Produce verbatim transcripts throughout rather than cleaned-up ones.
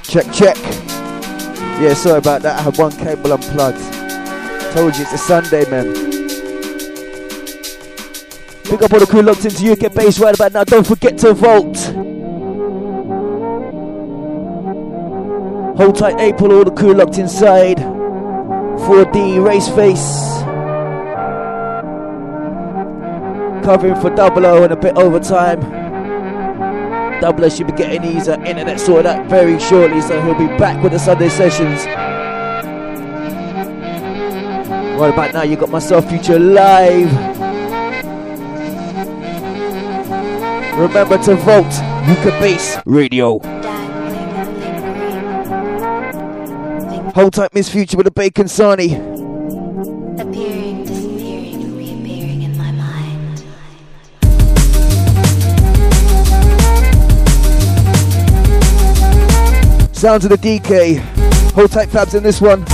Check, check. Yeah, sorry about that. I had one cable unplugged. Told you it's a Sunday, man. Pick up all the crew locked into U K Bass right about now. Don't forget to vote. Hold tight, April. All the crew locked inside. four D race face. Covering for Double O and a bit overtime. Double O should be getting his uh, internet sorted out very shortly, so he'll be back with the Sunday sessions. Right about now, you got myself Future live. Remember to vote. U K Bass Radio. Hold tight, Miss Future with a Bacon Sarnie. Appearing, disappearing, reappearing in my mind. Sounds of the D K. Hold tight, Fabs, in this one.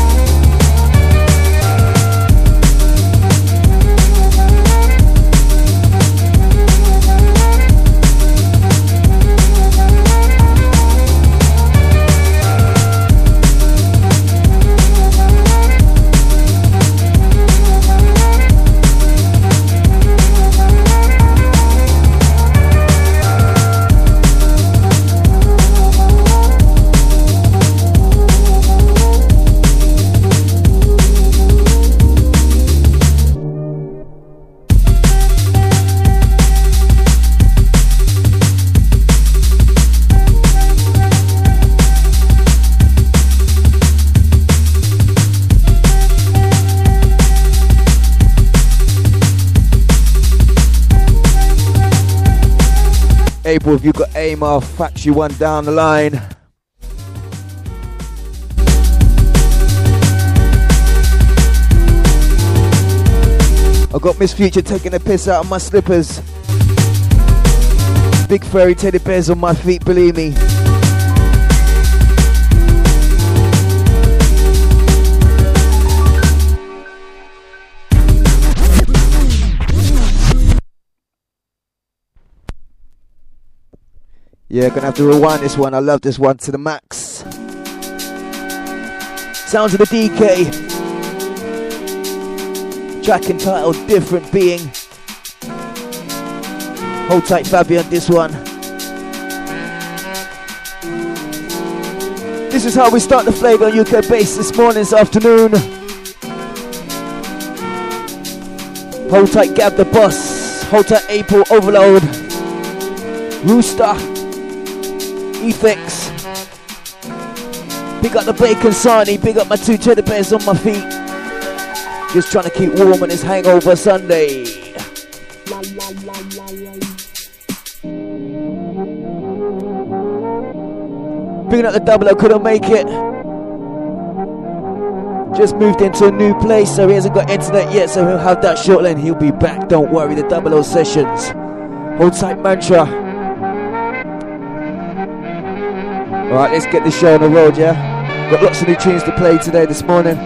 April, if you got aim, I'll fax you one down the line. I got Miss Future taking a piss out of my slippers. Big furry teddy bears on my feet, believe me. Yeah, gonna have to rewind this one. I love this one to the max. Sounds of the D K. Track entitled Different Being. Hold tight, Fabian, this one. This is how we start the flag on U K Bass this morning, this afternoon. Hold tight, Gab the Boss. Hold tight, April Overload. Rooster. Effects. Big up the Bacon Sarnie. Big up my two teddy bears on my feet. Just trying to keep warm on this hangover Sunday. Picking up the Double O, couldn't make it. Just moved into a new place, so he hasn't got internet yet, so he'll have that shortly and he'll be back. Don't worry, the Double O sessions. Hold tight, Mantra. Alright, let's get this show on the road, yeah? Got lots of new tunes to play today, this morning.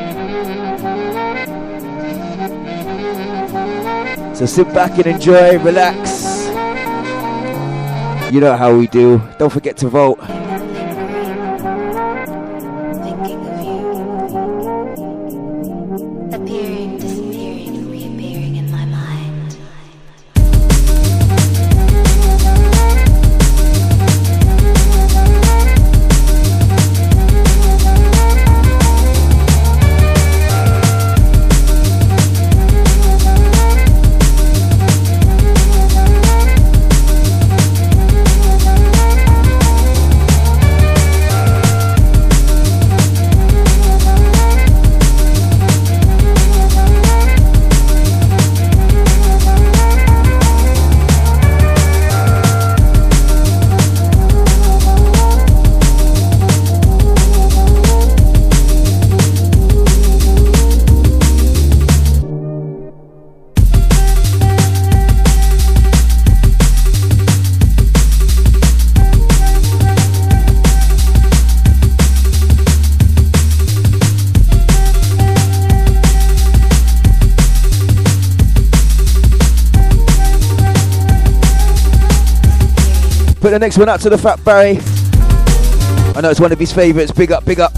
So sit back and enjoy, relax. You know how we do. Don't forget to vote. Put the next one out to the Fat Barry. I know it's one of his favourites. Big up, big up.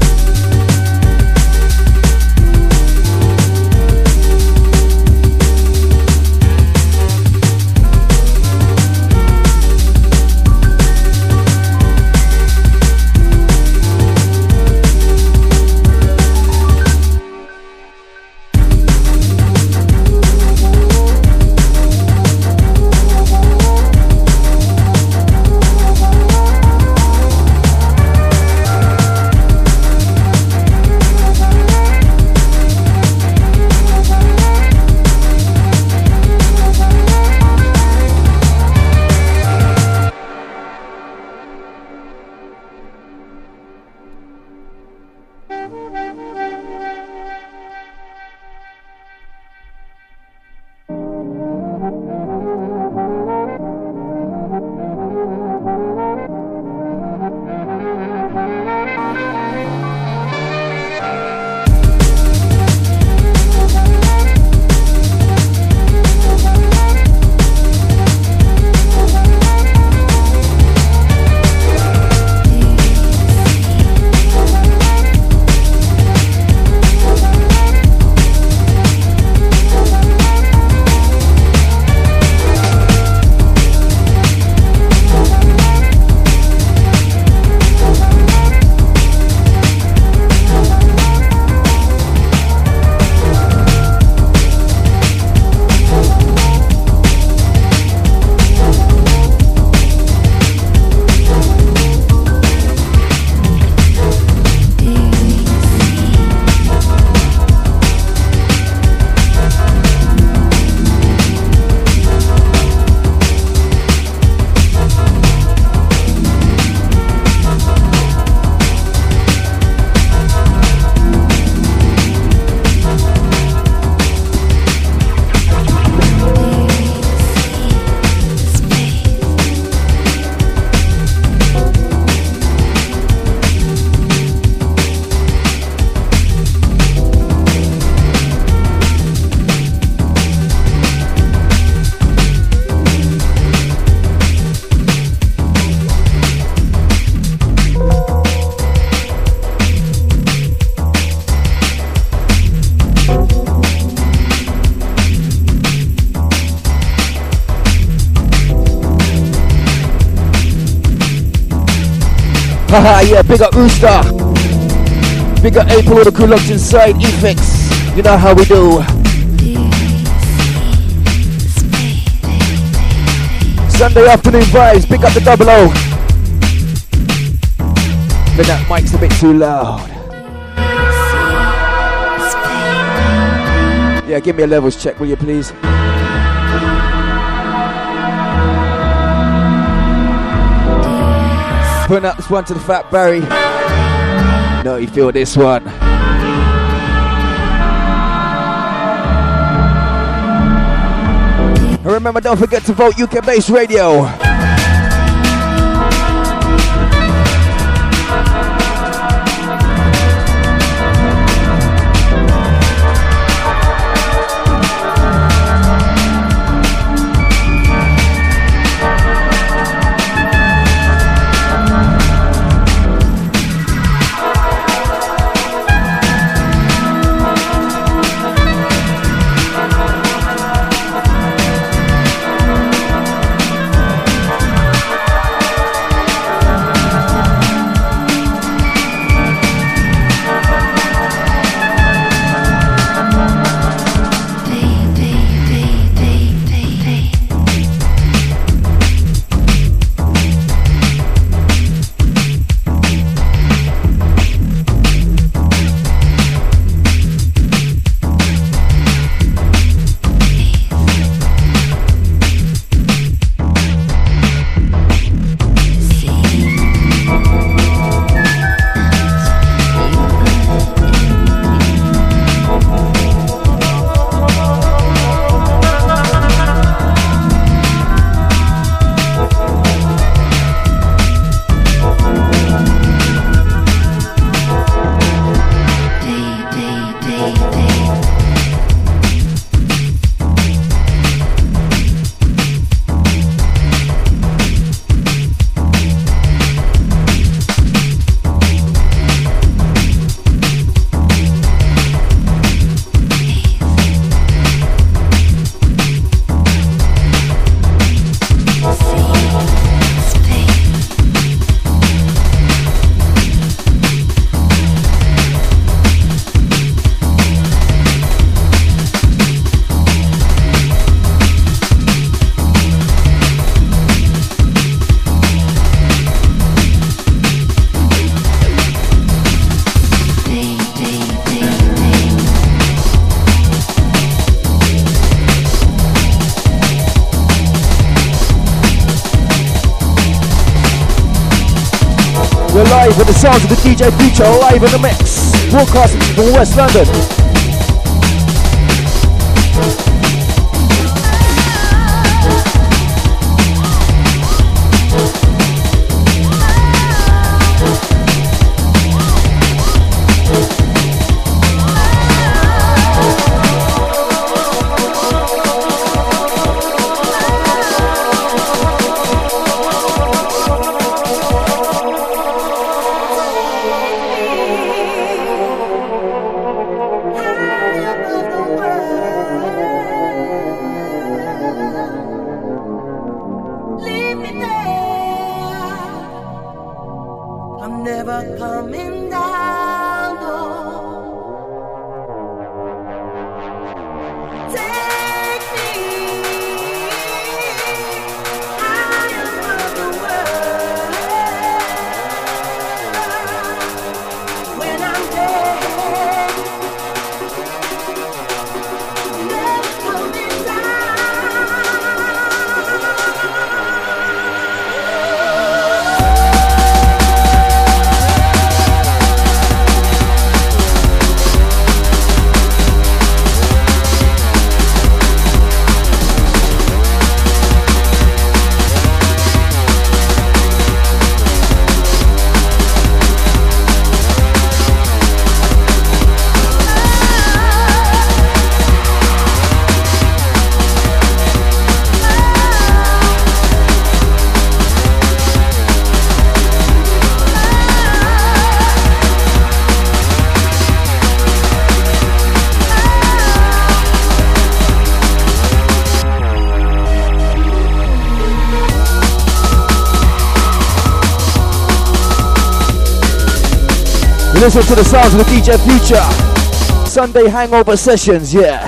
Haha, yeah, big up Rooster. Big up April, all the crew locked inside. Effects, you know how we do. Sunday afternoon vibes, big up the double O. But that mic's a bit too loud. Yeah, give me a levels check, will you please? Putting up this one to the Fat Barry. No, you feel this one. And remember, don't forget to vote U K Based Radio. live with the sounds of the D J Future live in the mix. Broadcasting from West London. Listen to the sounds of the D J Future. Sunday hangover sessions, yeah.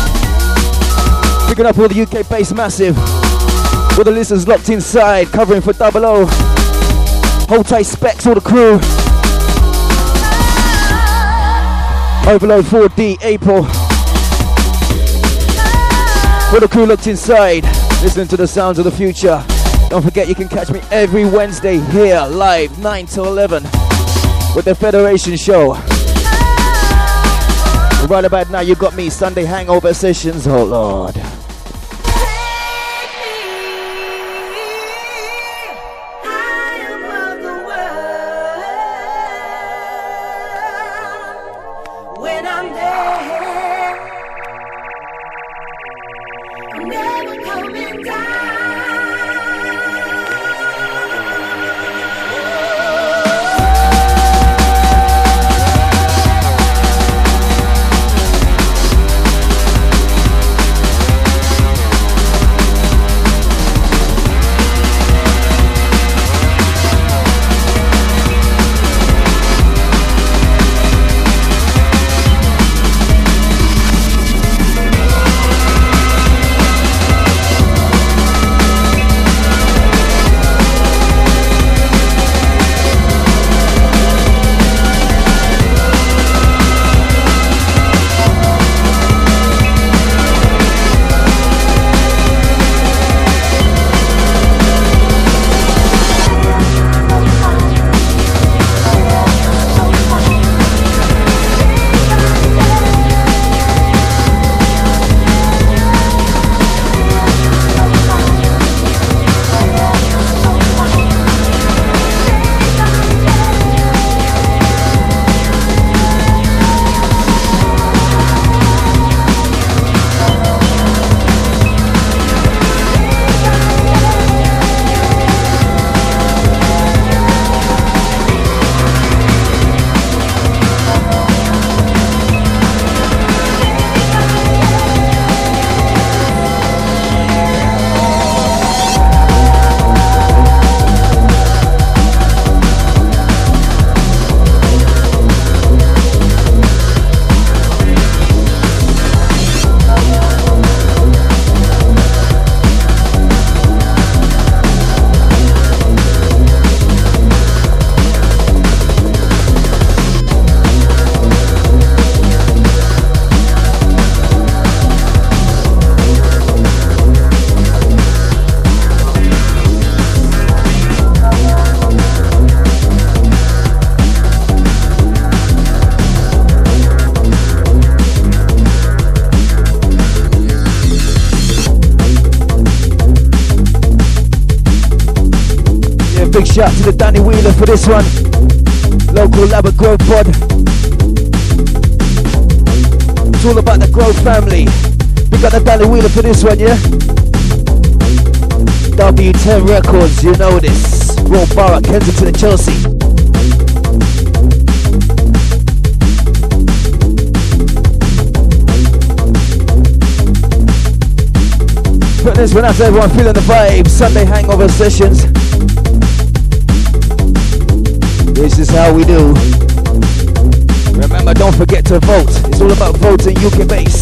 Picking up all the U K based massive. All the listeners locked inside, covering for Double O. Hold tight specs, all the crew. Overload four D, April. All the crew locked inside, listening to the sounds of the future. Don't forget you can catch me every Wednesday here, live, nine till eleven. With the Federation Show. Right about now, you got me, Sunday hangover sessions. Oh Lord. When I'm there, I'm never coming down. Big shout to the Danny Wheeler for this one. Local Labber Grove pod. It's all about the Grove family. We got the Danny Wheeler for this one, yeah? W ten Records, you know this. Roll Bar at Kensington and Chelsea. Put this one out to everyone feeling the vibe. Sunday hangover sessions. This is how we do. Remember, don't forget to vote. It's all about voting U K Bass.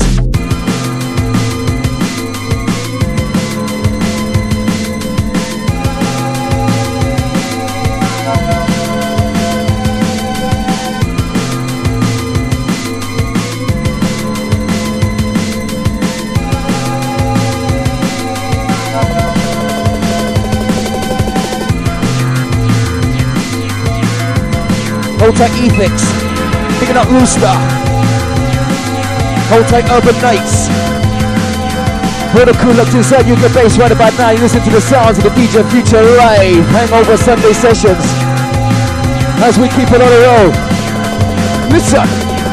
Hold tight Ethix, picking up Rooster. Hold tight Urban Nights. For the crew locked inside U K Bass right about now. You listen to the sounds of the D J Future live hangover Sunday sessions. As we keep it on the road. Listen.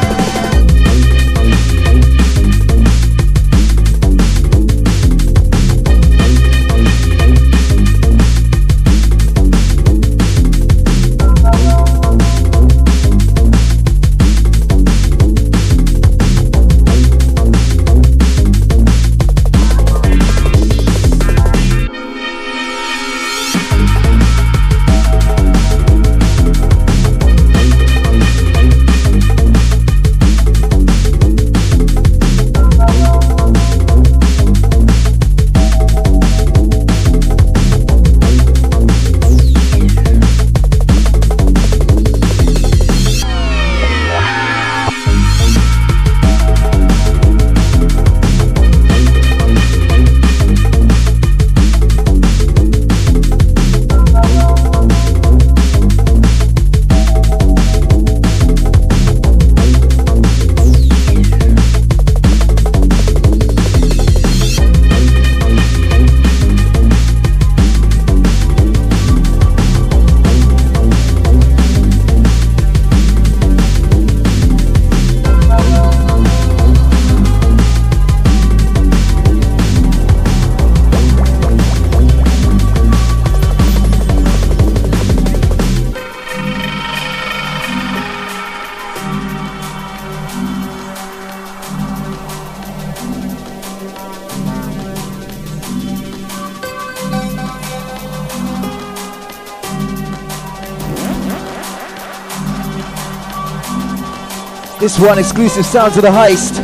This one, exclusive sounds of the heist.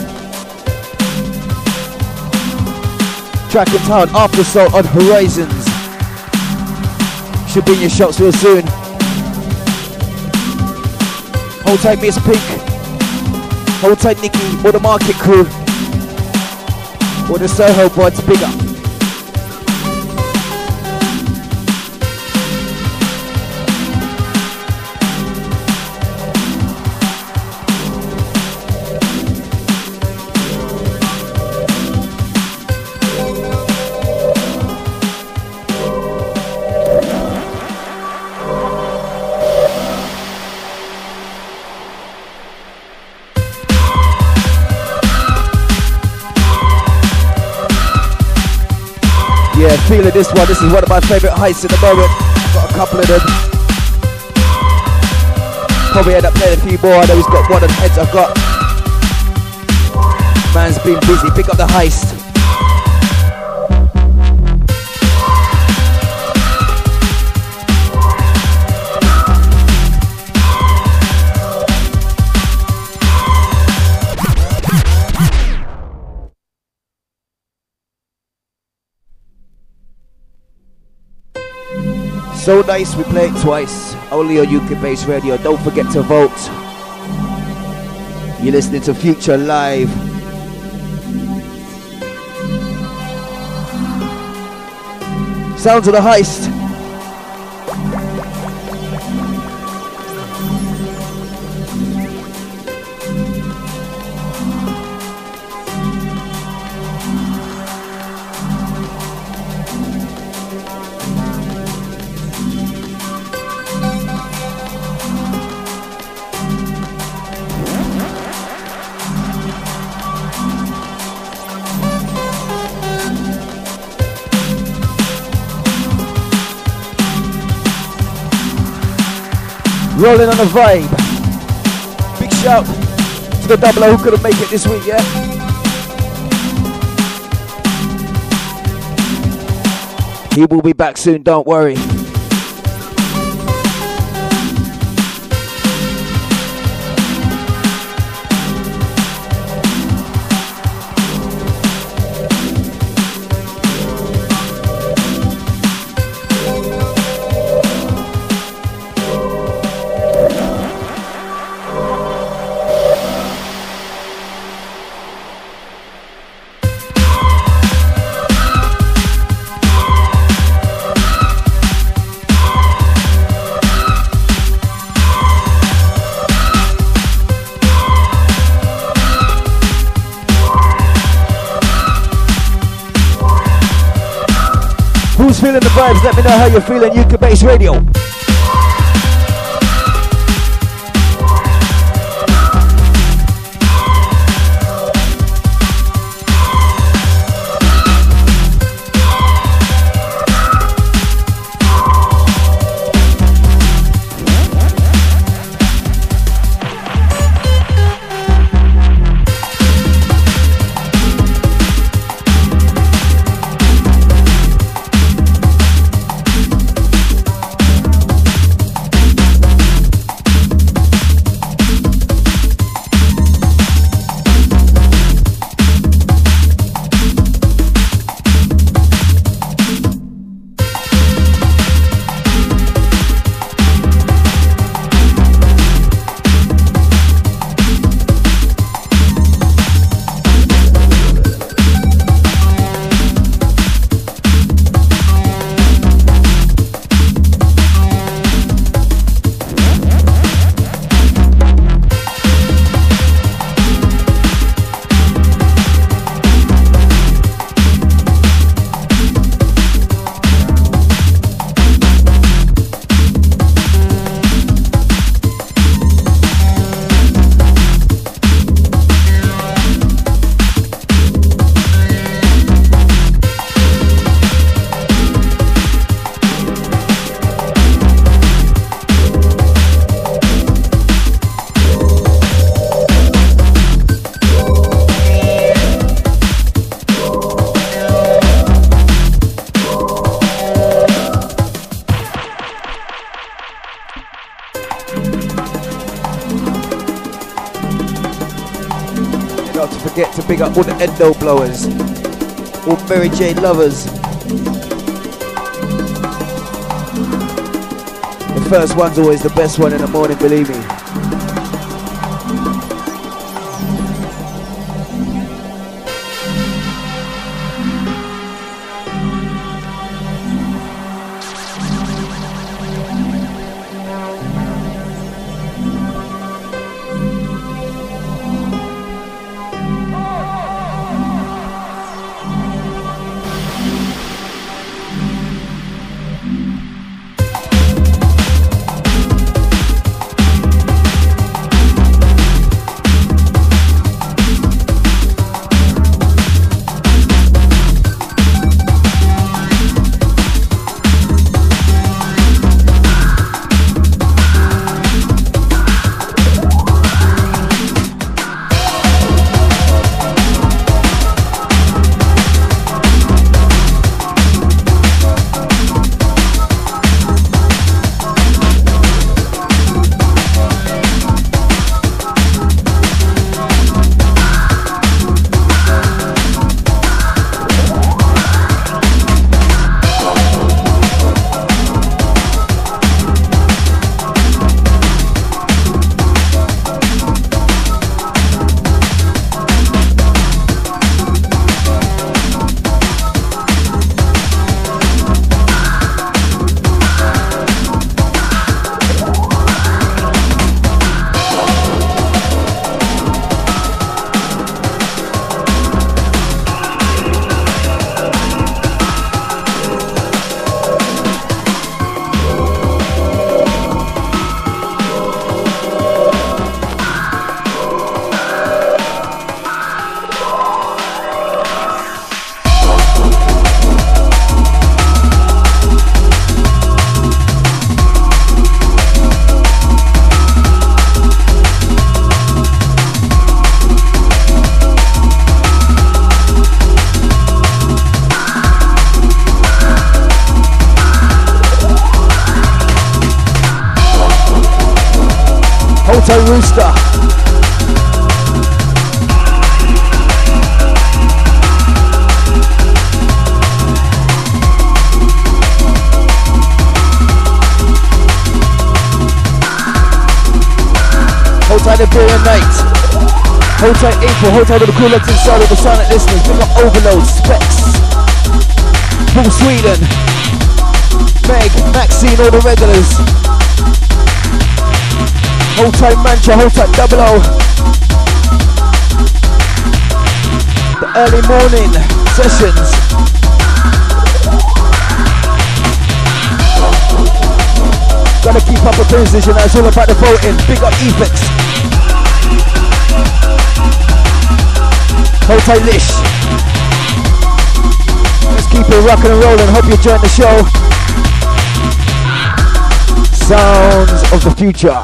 Track in town, After Assault on Horizons. Should be in your shops real soon. Hold tight Miss Pink. Hold tight Nikki, or the Market Crew. Or the Soho Boys, big up. Yeah, feeling this one. This is one of my favourite heists at the moment. Got a couple of them. Probably end up playing a few more. I know he's got one of the heads I've got. Man's been busy. Pick up the heist. So nice, we play it twice, only on U K Bass Radio. Don't forget to vote. You're listening to Future Live. Sounds of the heist. Rolling on the vibe. Big shout to the double O who couldn't make it this week, yeah? He will be back soon, don't worry. Who's feeling the vibes? Let me know how you're feeling. U K Bass Radio. Forget to big up all the endo blowers, all Mary Jane lovers. The first one's always the best one in the morning, believe me. tight Rooster. Hold tight Imperial Night. Hold tight April. Hold tight all the cool looks inside of the silent listeners. Big up Overload, Specs, Paul Sweden, Meg, Maxine, all the regulars. Hold tight Mancha, hold tight Double O. The early morning sessions. Gotta keep up a position, that's all about the voting. Big up Efex. Hold tight Lish. Let's keep it rocking and rolling. Hope you enjoying the show. Sounds of the future.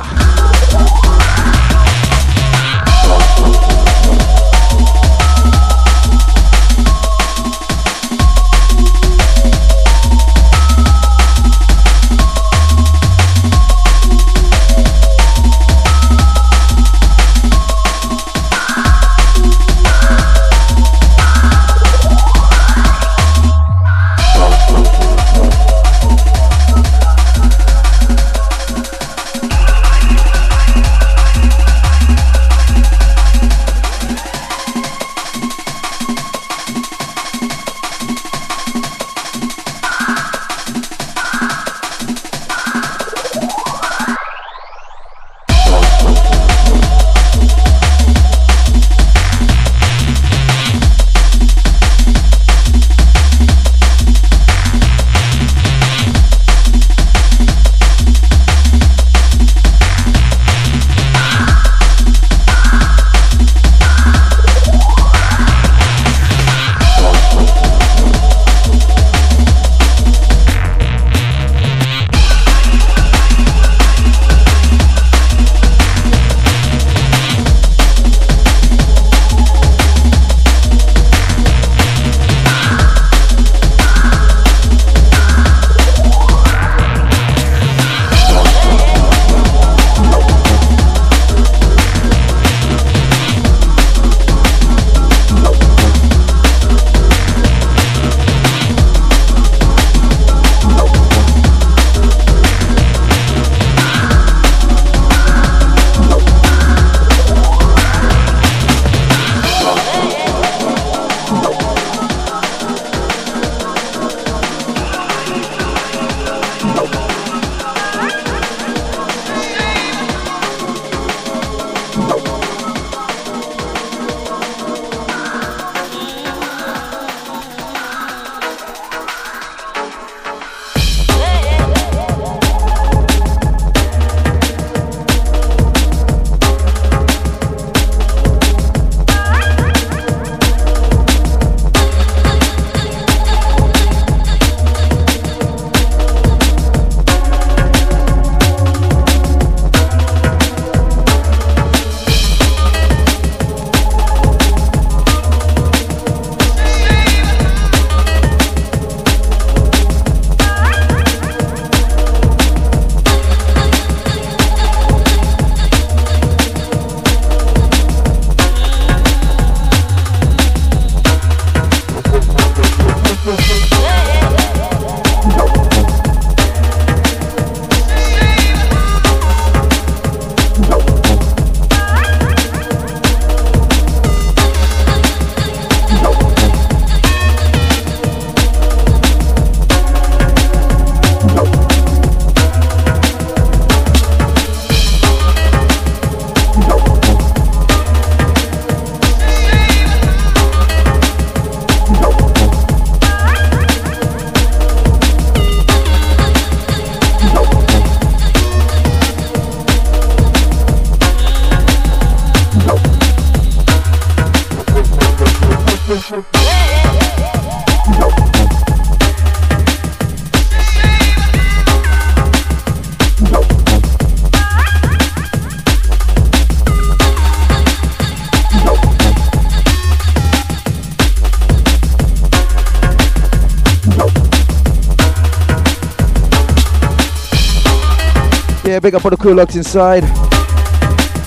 Yeah, big up all the crew locked inside.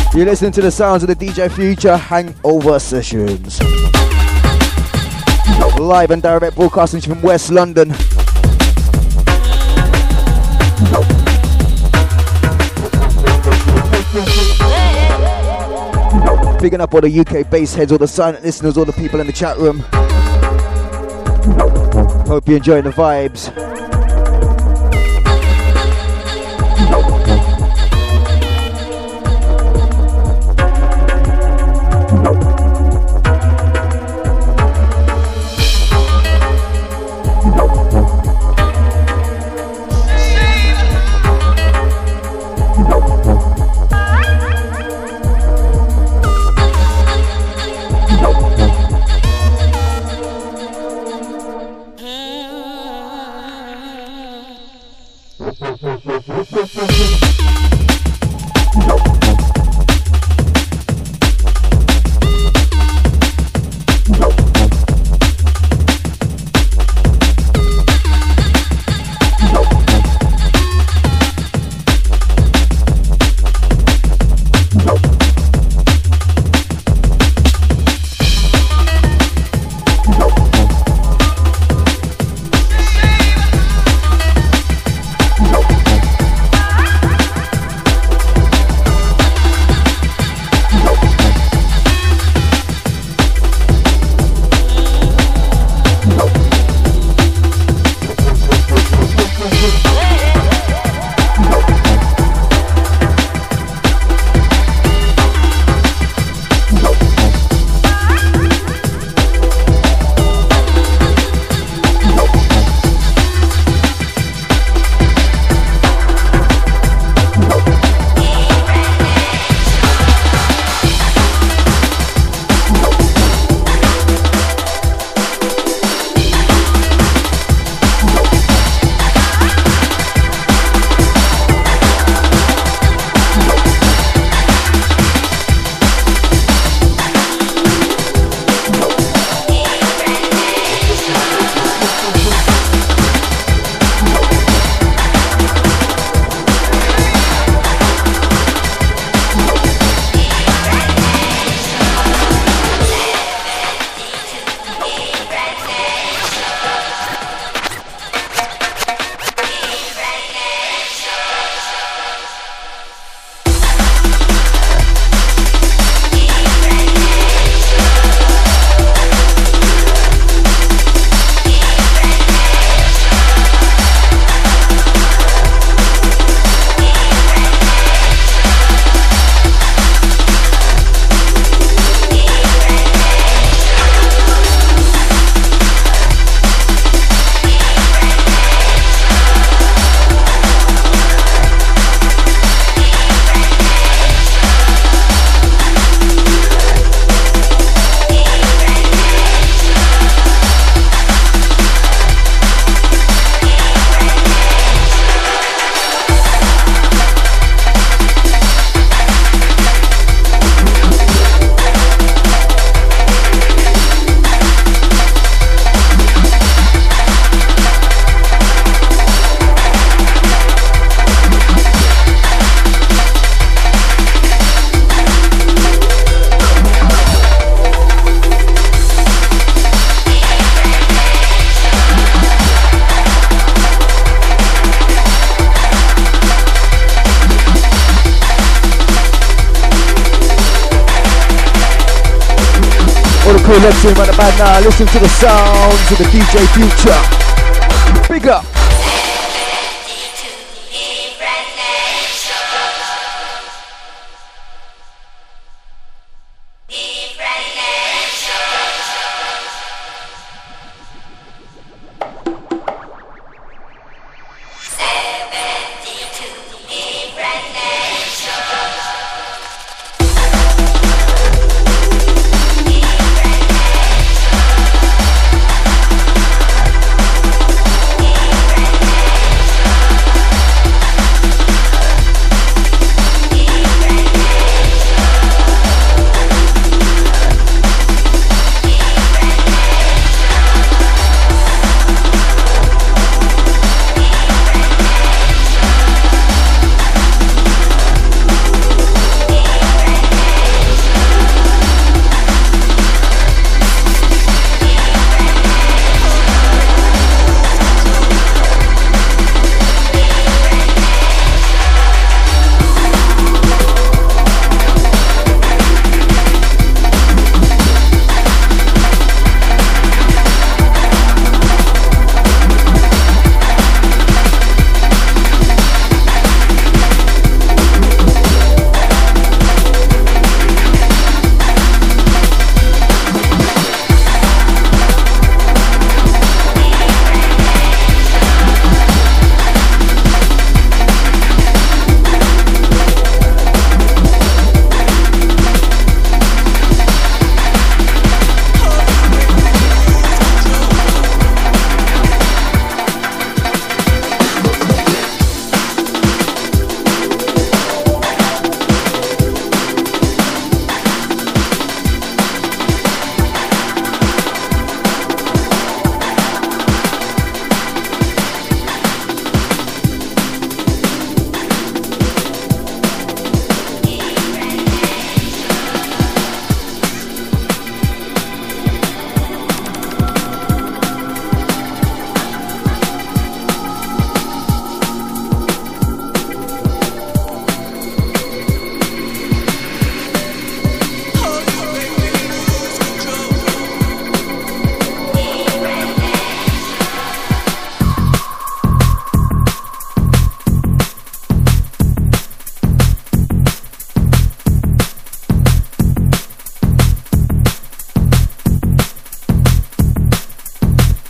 You're listening to the sounds of the D J Future Hangover Sessions. Live and direct broadcasting from West London. Picking up all the U K bass heads, all the silent listeners, all the people in the chat room. Hope you're enjoying the vibes. Let's see right about now. Listen to the sounds of the D J Future. Big up. Yeah.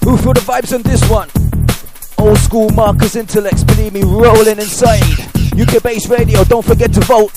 Who feel the vibes on this one? Old school Marcus intellects, believe me, rolling inside. U K Bass Radio, don't forget to vote.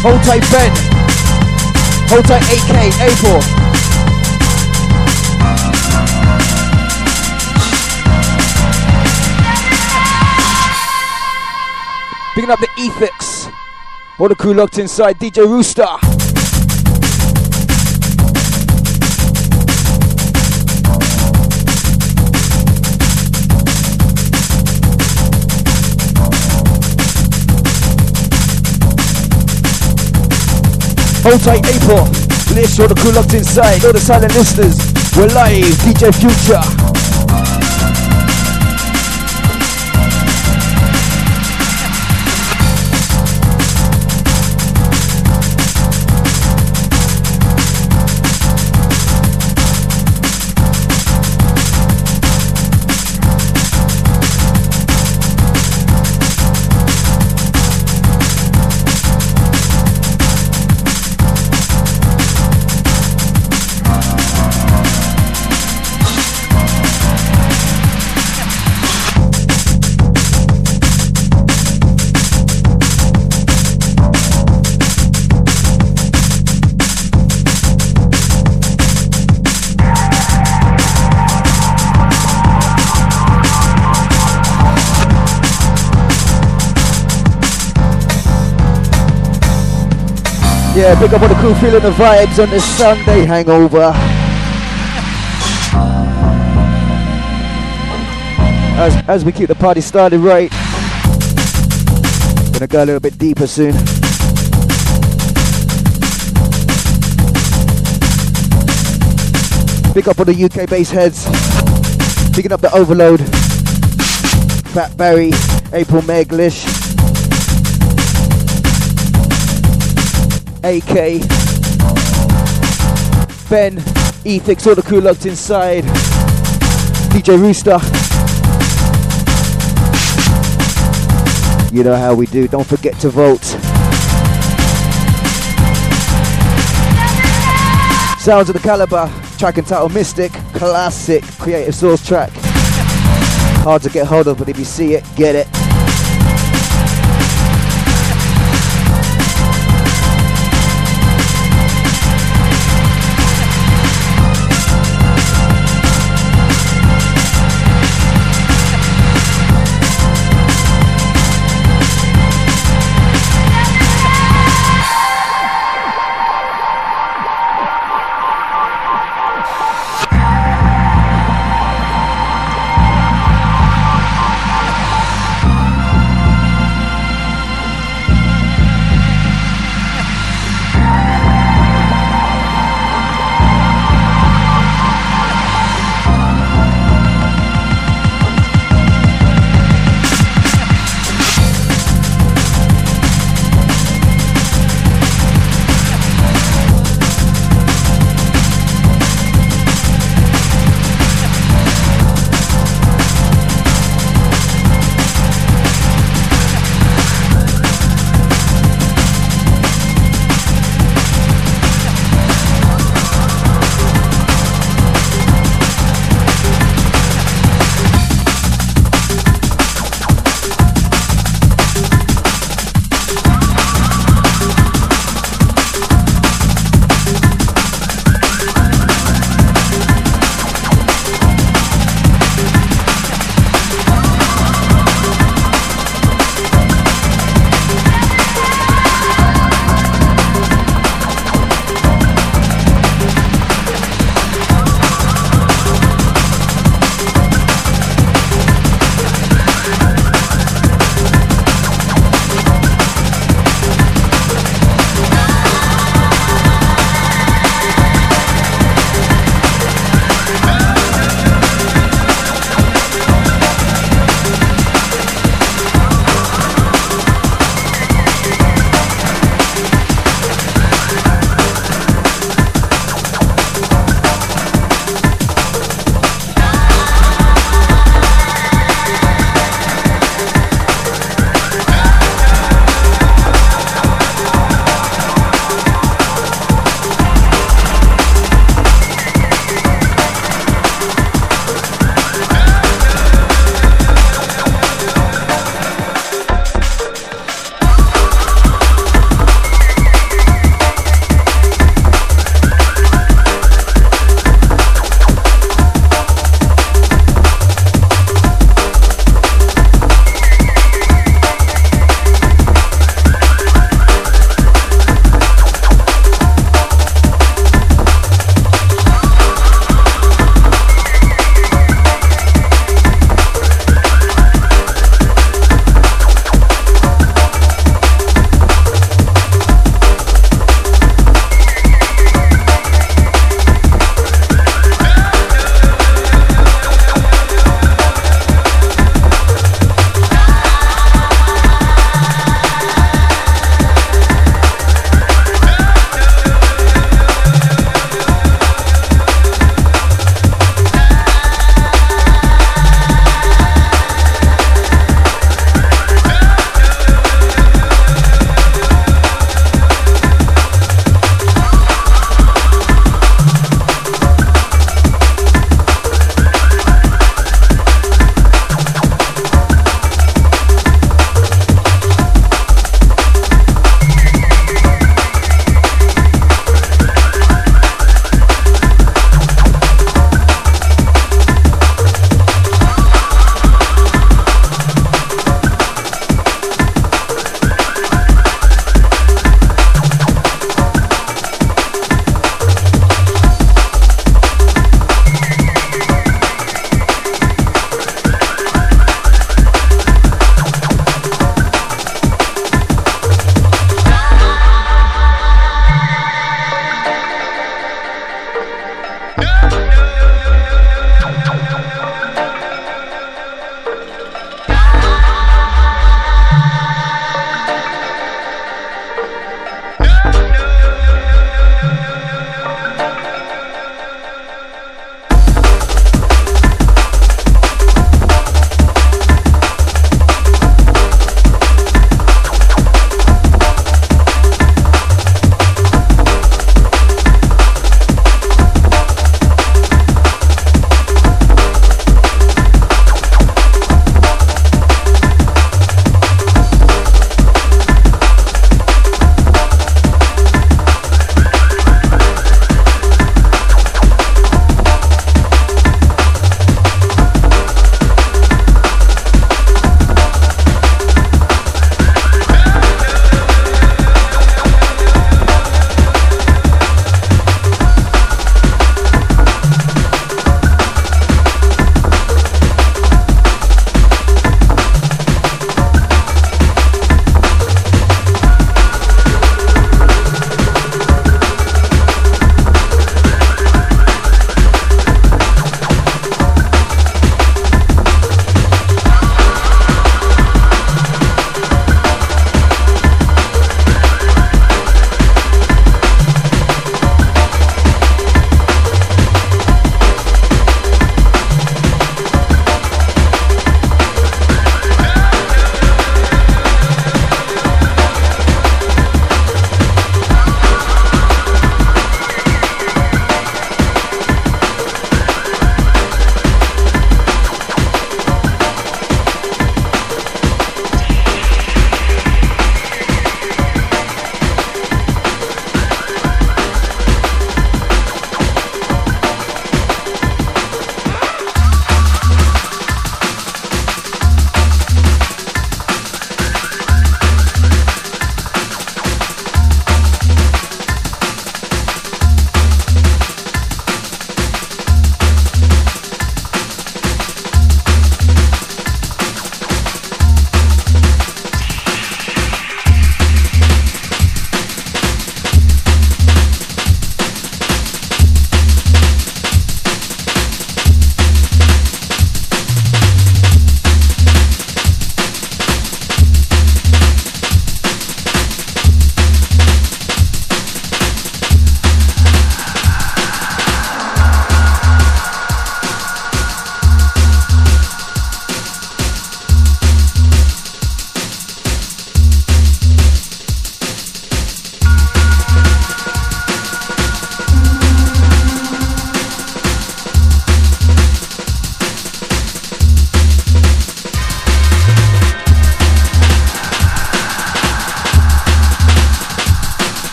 Hold tight, Ben. Hold tight, A K, April. Picking up the Ethics. All the crew locked inside. D J Rooster. Hold tight, April. Lish, all the crew locked inside. All the silent listeners. We're live. D J Future. Yeah, big up all the crew feeling the vibes on this Sunday hangover. As, as we keep the party started right. Gonna go a little bit deeper soon. Big up all the U K bass heads. Picking up the Overload. Fat Barry, April Meg, Lish. A K, Ben, Ethix, all the crew locked inside. D J Rooster. You know how we do, don't forget to vote. Sounds of the Caliber, track entitled Mystic, classic Creative Source track. Hard to get hold of, but if you see it, get it.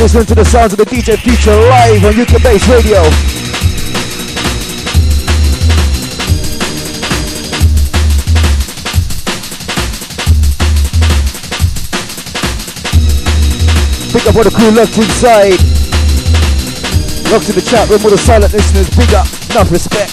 listening to the sounds of the D J Future live on U K Bass Radio. Big up all the crew locked inside. Locked in the chat room, all the silent listeners. Big up, enough respect.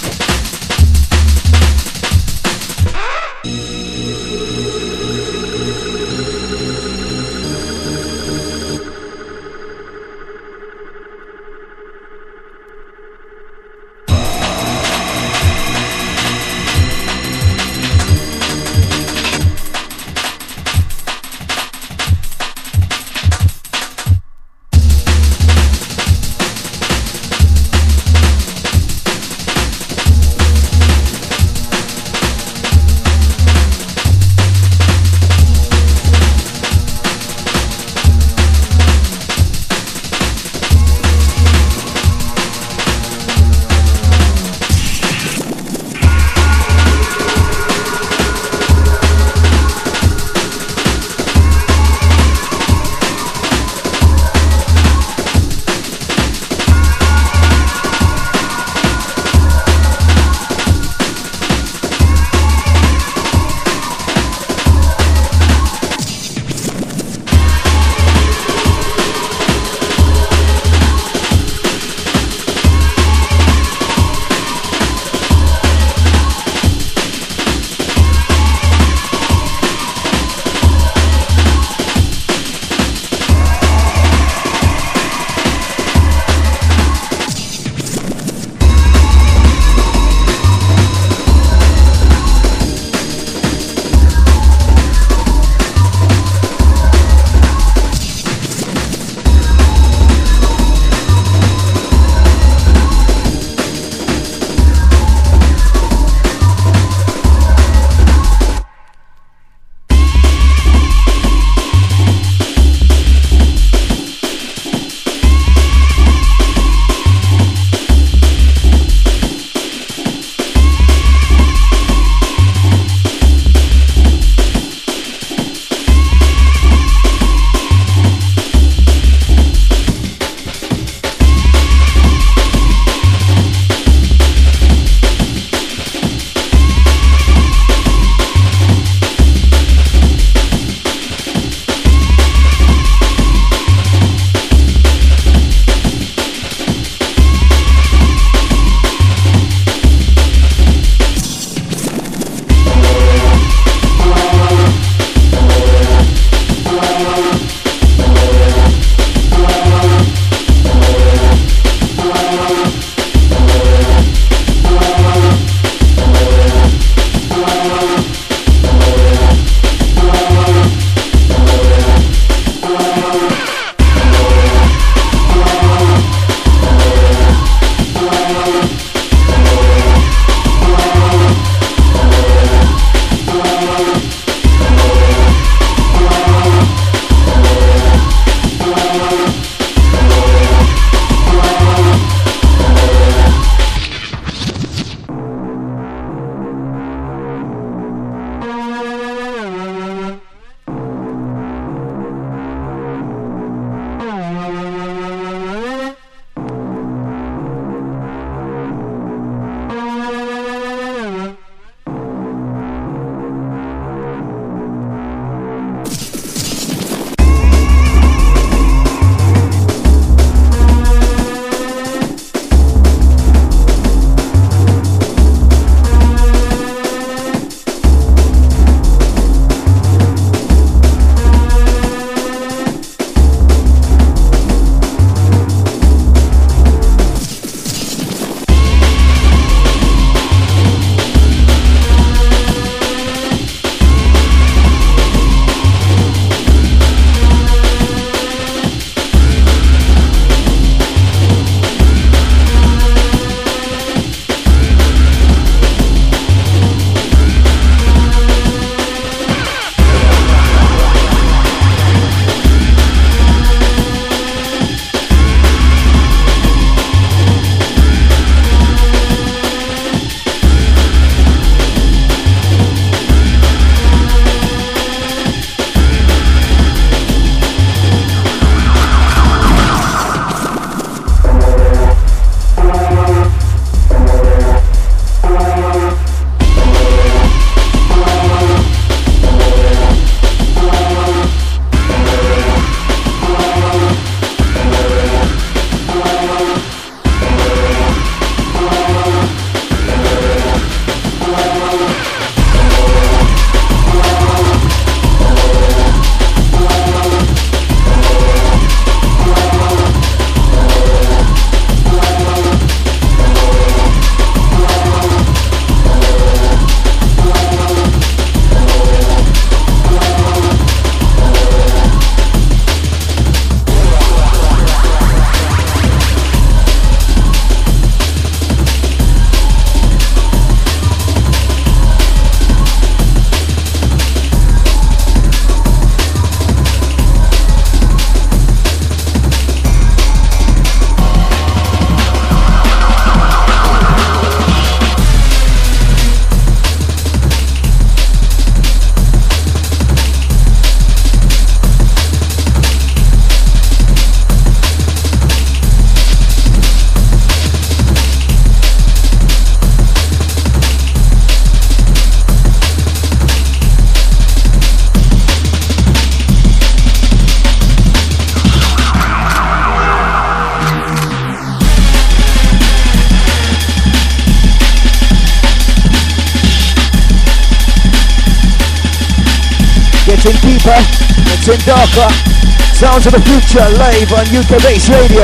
Getting deeper, getting darker. Sounds of the future live on U K Bass Radio.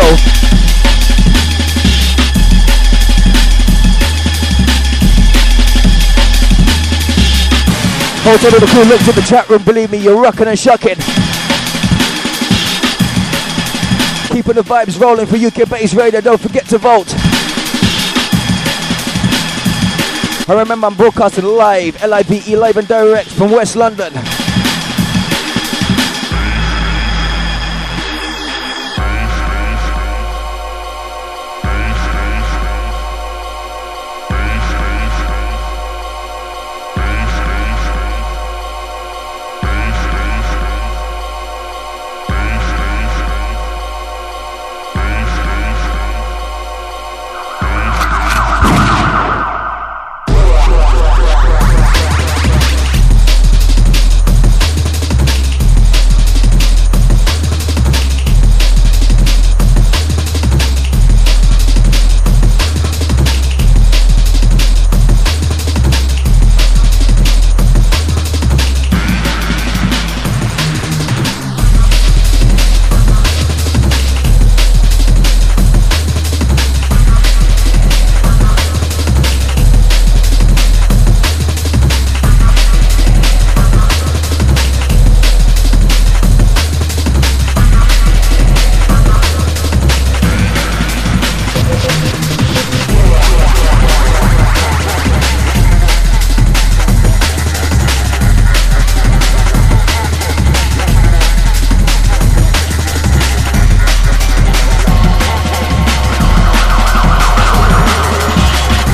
Hold on to the cool looks in the chat room, believe me, you're rocking and shucking. Keeping the vibes rolling for U K Bass Radio, don't forget to vote. I remember I'm broadcasting live, L I V E, live and direct from West London.